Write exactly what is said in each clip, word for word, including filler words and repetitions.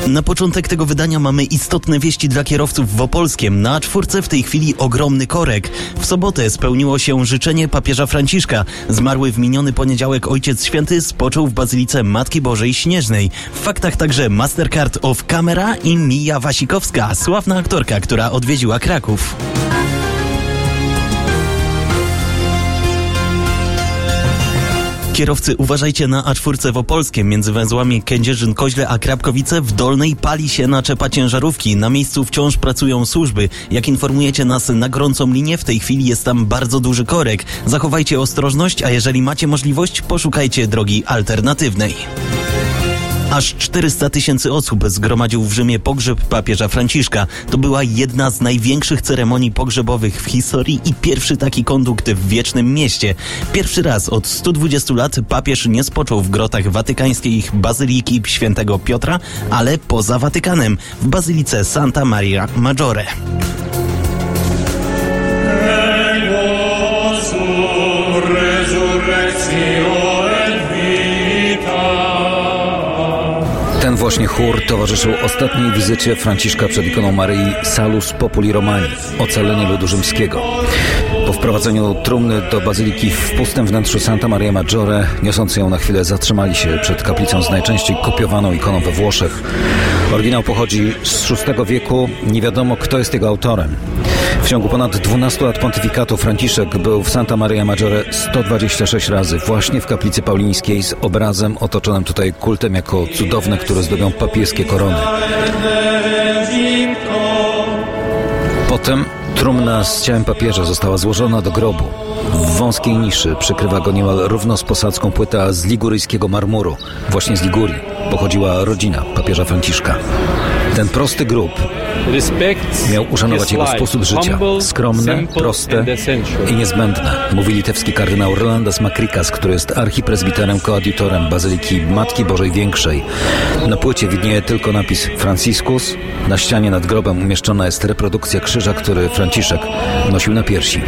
Na początek tego wydania mamy istotne wieści dla kierowców w Opolskiem. Na czwórce w tej chwili ogromny korek. W sobotę spełniło się życzenie papieża Franciszka. Zmarły w miniony poniedziałek Ojciec Święty spoczął w Bazylice Matki Bożej Śnieżnej. W faktach także Mastercard of Camera i Mija Wasikowska, sławna aktorka, która odwiedziła Kraków. Kierowcy, uważajcie na A cztery w Opolskiem. Między węzłami Kędzierzyn-Koźle a Krapkowice w Dolnej pali się naczepa ciężarówki. Na miejscu wciąż pracują służby. Jak informujecie nas na gorącą linię, w tej chwili jest tam bardzo duży korek. Zachowajcie ostrożność, a jeżeli macie możliwość, poszukajcie drogi alternatywnej. Aż czterysta tysięcy osób zgromadził w Rzymie pogrzeb papieża Franciszka. To była jedna z największych ceremonii pogrzebowych w historii i pierwszy taki kondukt w Wiecznym Mieście. Pierwszy raz od stu dwudziestu lat papież nie spoczął w grotach watykańskiej Bazyliki Świętego Piotra, ale poza Watykanem, w Bazylice Santa Maria Maggiore. Ten właśnie chór towarzyszył ostatniej wizycie Franciszka przed ikoną Maryi Salus Populi Romani, ocalenie ludu rzymskiego. Po wprowadzeniu trumny do bazyliki w pustym wnętrzu Santa Maria Maggiore, niosący ją na chwilę, zatrzymali się przed kaplicą z najczęściej kopiowaną ikoną we Włoszech. Oryginał pochodzi z szóstego wieku, nie wiadomo kto jest jego autorem. W ciągu ponad dwunastu lat pontyfikatu Franciszek był w Santa Maria Maggiore sto dwadzieścia sześć razy, właśnie w kaplicy paulińskiej z obrazem otoczonym tutaj kultem jako cudowne, które zdobią papieskie korony. Potem trumna z ciałem papieża została złożona do grobu. W wąskiej niszy przykrywa go niemal równo z posadzką płyta z liguryjskiego marmuru. Właśnie z Ligurii pochodziła rodzina papieża Franciszka. Ten prosty grób miał uszanować jego sposób życia. Skromne, proste i niezbędne, mówi litewski kardynał Rolandas Makrikas, który jest archipresbiterem koadiutorem Bazyliki Matki Bożej Większej. Na płycie widnieje tylko napis Franciscus. Na ścianie nad grobem umieszczona jest reprodukcja krzyża, który Franciszek nosił na piersi.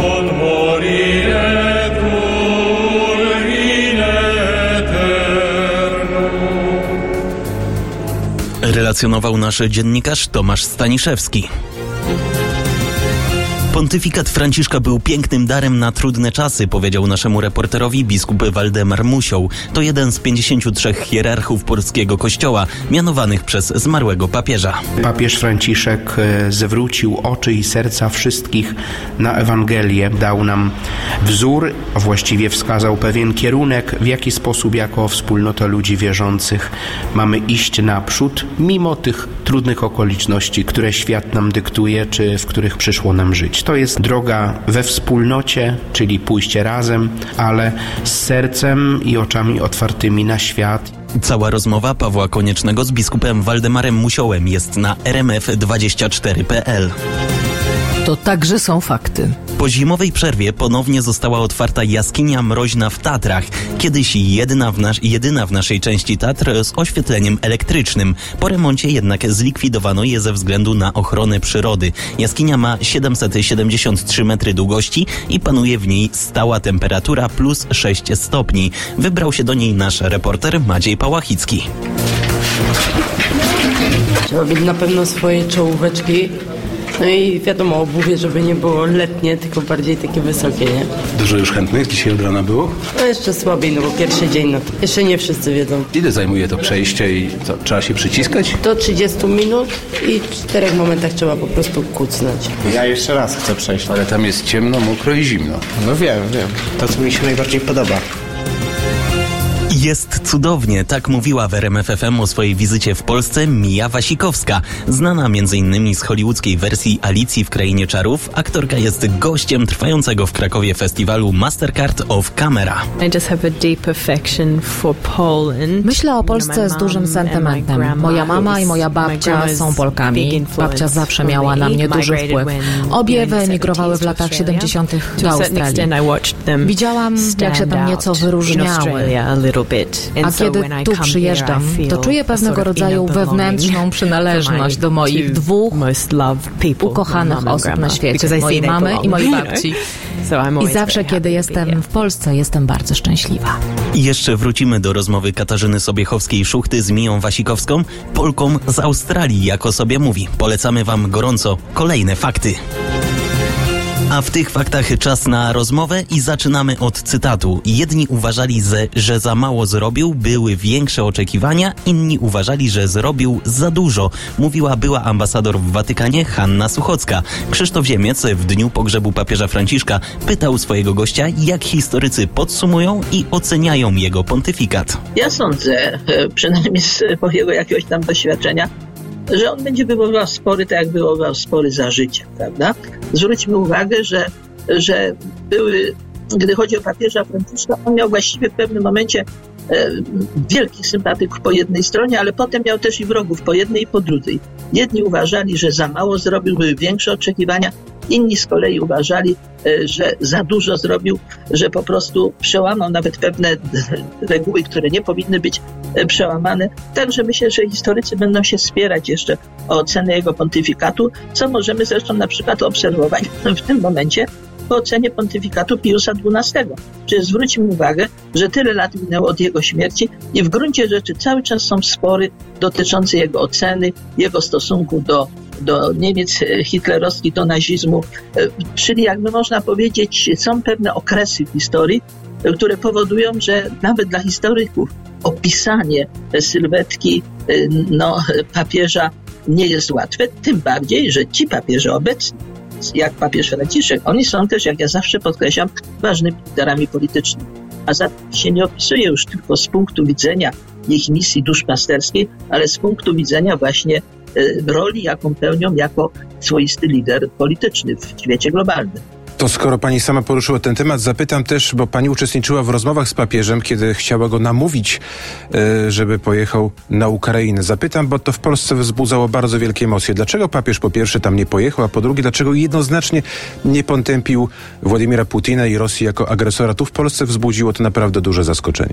Relacjonował nasz dziennikarz Tomasz Staniszewski. Pontyfikat Franciszka był pięknym darem na trudne czasy, powiedział naszemu reporterowi biskup Waldemar Musioł. To jeden z pięćdziesięciu trzech hierarchów polskiego kościoła, mianowanych przez zmarłego papieża. Papież Franciszek zwrócił oczy i serca wszystkich na Ewangelię. Dał nam wzór, a właściwie wskazał pewien kierunek, w jaki sposób jako wspólnota ludzi wierzących mamy iść naprzód, mimo tych trudnych okoliczności, które świat nam dyktuje, czy w których przyszło nam żyć. To jest droga we wspólnocie, czyli pójście razem, ale z sercem i oczami otwartymi na świat. Cała rozmowa Pawła Koniecznego z biskupem Waldemarem Musiołem jest na r m f dwadzieścia cztery kropka p l. To także są fakty. Po zimowej przerwie ponownie została otwarta jaskinia mroźna w Tatrach. Kiedyś jedyna w, nas- jedyna w naszej części Tatr z oświetleniem elektrycznym. Po remoncie jednak zlikwidowano je ze względu na ochronę przyrody. Jaskinia ma siedemset siedemdziesiąt trzy metry długości i panuje w niej stała temperatura plus sześć stopni. Wybrał się do niej nasz reporter Maciej Pałachicki. Trzeba mieć na pewno swoje czołóweczki. No i wiadomo, obuwie, żeby nie było letnie, tylko bardziej takie wysokie, nie? Dużo już chętnych dzisiaj od rana było? No jeszcze słabiej, no bo pierwszy dzień, no to jeszcze nie wszyscy wiedzą. Ile zajmuje to przejście i co, trzeba się przyciskać? Do trzydziestu minut i w czterech momentach trzeba po prostu kucnąć. Ja jeszcze raz chcę przejść. Ale tam jest ciemno, mokro i zimno. No wiem, wiem. To, co mi się najbardziej podoba. Jest cudownie, tak mówiła w R M F F M o swojej wizycie w Polsce Mija Wasikowska. Znana między innymi z hollywoodzkiej wersji Alicji w Krainie Czarów, aktorka jest gościem trwającego w Krakowie festiwalu Mastercard of Camera. Myślę o Polsce z dużym sentymentem. Moja mama i moja babcia są Polkami. Babcia zawsze miała na mnie duży wpływ. Obie wyemigrowały w latach siedemdziesiątych do Australii. Widziałam, jak się tam nieco wyróżniały. A kiedy tu przyjeżdżam, to czuję pewnego rodzaju wewnętrzną przynależność do moich dwóch ukochanych osób na świecie, mojej mamy i mojej babci. I zawsze, kiedy jestem w Polsce, jestem bardzo szczęśliwa. I jeszcze wrócimy do rozmowy Katarzyny Sobiechowskiej-Szuchty z Miją Wasikowską, Polką z Australii, jak o sobie mówi. Polecamy wam gorąco kolejne fakty. A w tych faktach czas na rozmowę i zaczynamy od cytatu. Jedni uważali, że, że za mało zrobił, były większe oczekiwania, inni uważali, że zrobił za dużo, mówiła była ambasador w Watykanie Hanna Suchocka. Krzysztof Ziemiec w dniu pogrzebu papieża Franciszka pytał swojego gościa, jak historycy podsumują i oceniają jego pontyfikat. Ja sądzę, przynajmniej z mojego jakiegoś tam doświadczenia, że on będzie wywoływał spory, tak jak wywoływał spory za życia, prawda? Zwróćmy uwagę, że, że były, gdy chodzi o papieża Franciszka, on miał właściwie w pewnym momencie e, wielkich sympatyków po jednej stronie, ale potem miał też i wrogów po jednej i po drugiej. Jedni uważali, że za mało zrobił, były większe oczekiwania, inni z kolei uważali, e, że za dużo zrobił, że po prostu przełamał nawet pewne reguły, które nie powinny być e, przełamane. Także myślę, że historycy będą się spierać jeszcze o ocenę jego pontyfikatu, co możemy zresztą na przykład obserwować w tym momencie po ocenie pontyfikatu Piusa dwunastego. Przecież zwróćmy uwagę, że tyle lat minęło od jego śmierci i w gruncie rzeczy cały czas są spory dotyczące jego oceny, jego stosunku do, do Niemiec hitlerowskich, do nazizmu. Czyli jakby można powiedzieć, są pewne okresy w historii, które powodują, że nawet dla historyków opisanie sylwetki no, papieża nie jest łatwe, tym bardziej, że ci papieże obecni, jak papież Franciszek, oni są też, jak ja zawsze podkreślam, ważnymi liderami politycznymi. A zatem się nie opisuje już tylko z punktu widzenia ich misji duszpasterskiej, ale z punktu widzenia właśnie y, roli, jaką pełnią jako swoisty lider polityczny w świecie globalnym. To skoro pani sama poruszyła ten temat, zapytam też, bo pani uczestniczyła w rozmowach z papieżem, kiedy chciała go namówić, żeby pojechał na Ukrainę. Zapytam, bo to w Polsce wzbudzało bardzo wielkie emocje. Dlaczego papież po pierwsze tam nie pojechał, a po drugie, dlaczego jednoznacznie nie potępił Władimira Putina i Rosji jako agresora? Tu w Polsce wzbudziło to naprawdę duże zaskoczenie.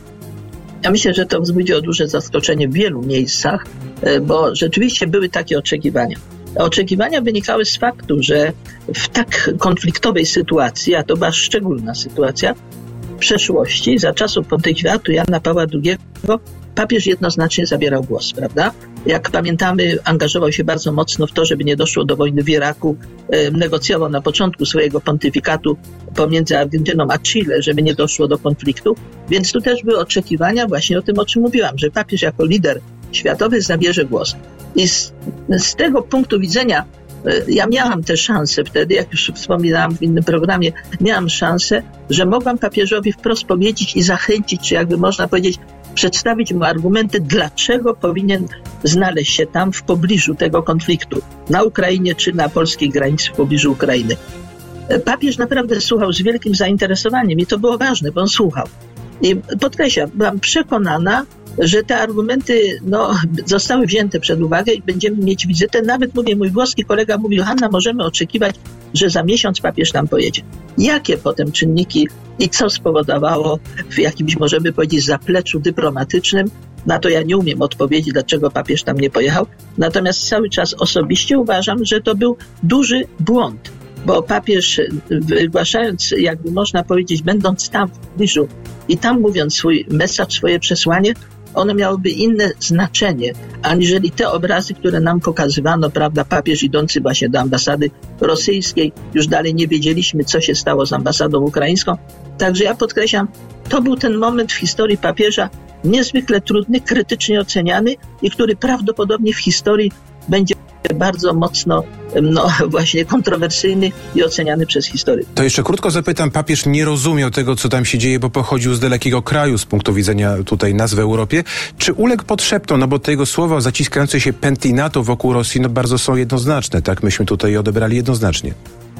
Ja myślę, że to wzbudziło duże zaskoczenie w wielu miejscach, bo rzeczywiście były takie oczekiwania. Oczekiwania wynikały z faktu, że w tak konfliktowej sytuacji, a to była szczególna sytuacja, w przeszłości, za czasów pontyfikatu Jana Pawła drugiego, papież jednoznacznie zabierał głos, prawda? Jak pamiętamy, angażował się bardzo mocno w to, żeby nie doszło do wojny w Iraku, negocjował na początku swojego pontyfikatu pomiędzy Argentyną a Chile, żeby nie doszło do konfliktu, więc tu też były oczekiwania właśnie o tym, o czym mówiłam, że papież jako lider światowy zabierze głos. I z, z tego punktu widzenia ja miałam tę szansę wtedy, jak już wspominałam w innym programie, miałam szansę, że mogłam papieżowi wprost powiedzieć i zachęcić, czy jakby można powiedzieć, przedstawić mu argumenty, dlaczego powinien znaleźć się tam w pobliżu tego konfliktu, na Ukrainie czy na polskiej granicy w pobliżu Ukrainy. Papież naprawdę słuchał z wielkim zainteresowaniem i to było ważne, bo on słuchał. I podkreślam, byłam przekonana, że te argumenty no, zostały wzięte przed uwagę i będziemy mieć wizytę. Nawet mówię, mój włoski kolega mówił, Hanna, możemy oczekiwać, że za miesiąc papież tam pojedzie. Jakie potem czynniki i co spowodowało w jakimś, możemy powiedzieć, zapleczu dyplomatycznym, na to ja nie umiem odpowiedzieć, dlaczego papież tam nie pojechał. Natomiast cały czas osobiście uważam, że to był duży błąd, bo papież wygłaszając, jakby można powiedzieć, będąc tam w pobliżu i tam mówiąc swój message, swoje przesłanie, ono miałoby inne znaczenie, aniżeli te obrazy, które nam pokazywano, prawda, papież idący właśnie do ambasady rosyjskiej, już dalej nie wiedzieliśmy, co się stało z ambasadą ukraińską. Także ja podkreślam, to był ten moment w historii papieża niezwykle trudny, krytycznie oceniany i który prawdopodobnie w historii będzie bardzo mocno, no właśnie kontrowersyjny i oceniany przez historyków. To jeszcze krótko zapytam, papież nie rozumiał tego, co tam się dzieje, bo pochodził z dalekiego kraju z punktu widzenia tutaj nas w Europie. Czy uległ podszeptom, no bo te jego słowa zaciskające się pętli NATO wokół Rosji, no bardzo są jednoznaczne, tak? Myśmy tutaj odebrali jednoznacznie.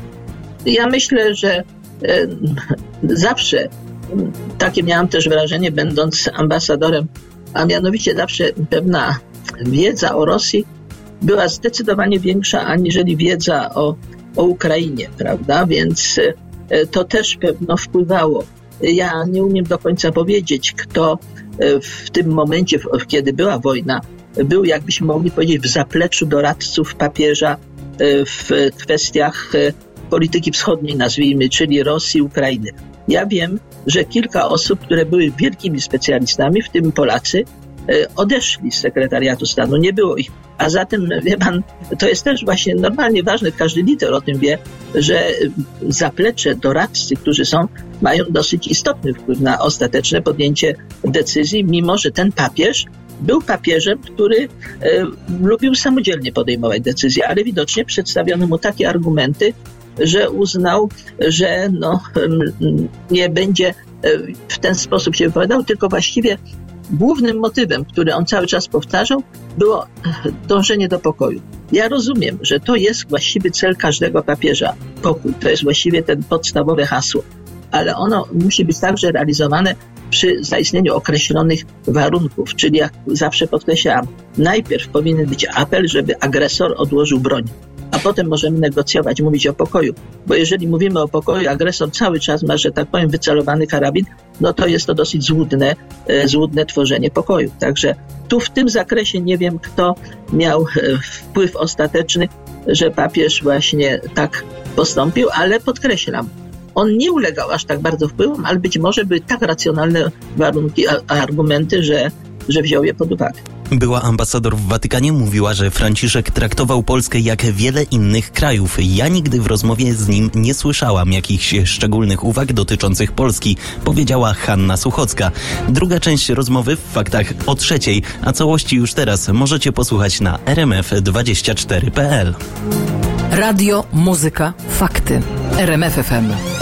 Ja myślę, że e, zawsze takie miałam też wrażenie, będąc ambasadorem, a mianowicie zawsze pewna wiedza o Rosji była zdecydowanie większa aniżeli wiedza o, o Ukrainie, prawda? Więc to też pewno wpływało. Ja nie umiem do końca powiedzieć, kto w tym momencie, kiedy była wojna, był, jakbyśmy mogli powiedzieć, w zapleczu doradców papieża w kwestiach polityki wschodniej, nazwijmy, czyli Rosji, Ukrainy. Ja wiem, że kilka osób, które były wielkimi specjalistami, w tym Polacy, odeszli z sekretariatu stanu, nie było ich. A zatem, wie pan, to jest też właśnie normalnie ważne, każdy lider o tym wie, że zaplecze doradcy, którzy są, mają dosyć istotny wpływ na ostateczne podjęcie decyzji, mimo że ten papież był papieżem, który e, lubił samodzielnie podejmować decyzje, ale widocznie przedstawiono mu takie argumenty, że uznał, że no, nie będzie w ten sposób się wypowiadał, tylko właściwie głównym motywem, który on cały czas powtarzał, było dążenie do pokoju. Ja rozumiem, że to jest właściwy cel każdego papieża. Pokój to jest właściwie ten podstawowe hasło, ale ono musi być także realizowane przy zaistnieniu określonych warunków, czyli jak zawsze podkreślałam, najpierw powinien być apel, żeby agresor odłożył broń, a potem możemy negocjować, mówić o pokoju. Bo jeżeli mówimy o pokoju, agresor cały czas ma, że tak powiem, wycelowany karabin, no to jest to dosyć złudne, e, złudne tworzenie pokoju. Także tu w tym zakresie nie wiem, kto miał e, wpływ ostateczny, że papież właśnie tak postąpił, ale podkreślam, on nie ulegał aż tak bardzo wpływom, ale być może były tak racjonalne warunki, a, argumenty, że, że wziął je pod uwagę. Była ambasador w Watykanie, mówiła, że Franciszek traktował Polskę jak wiele innych krajów. Ja nigdy w rozmowie z nim nie słyszałam jakichś szczególnych uwag dotyczących Polski, powiedziała Hanna Suchocka. Druga część rozmowy w Faktach o trzeciej, a całości już teraz możecie posłuchać na r m f dwadzieścia cztery kropka p l. Radio, muzyka, fakty. R M F F M.